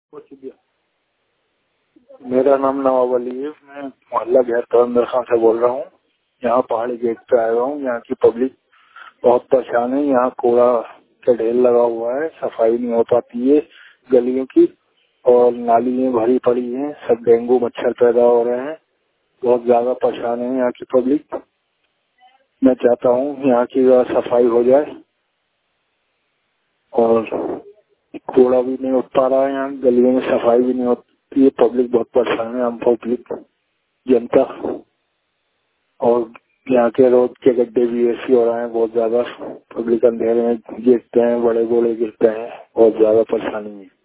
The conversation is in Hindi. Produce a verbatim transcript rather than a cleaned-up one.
मेरा नाम नवाब अली है। मैं मोहल्ला गैर कलंदर खां से बोल रहा हूँ। यहाँ पहाड़ी गेट पे आया हुआ हूँ। यहाँ की पब्लिक बहुत परेशान है। यहाँ कूड़ा का ढेर लगा हुआ है, सफाई नहीं हो पाती है गलियों की, और नालियाँ भरी पड़ी हैं, सब डेंगू मच्छर पैदा हो रहे हैं। बहुत ज्यादा परेशान है यहाँ की पब्लिक। मैं चाहता हूँ यहाँ की सफाई हो जाए, और कूड़ा भी नहीं उठ पा रहा है, यहाँ गलियों में सफाई भी नहीं होती है। पब्लिक बहुत परेशान है, हम पब्लिक जनता। और यहाँ के रोड के गड्ढे भी ऐसे हो रहे हैं, बहुत ज्यादा पब्लिक अंधेरे में गिरते हैं, बड़े गोले गिरते हैं, बहुत ज्यादा परेशानी है।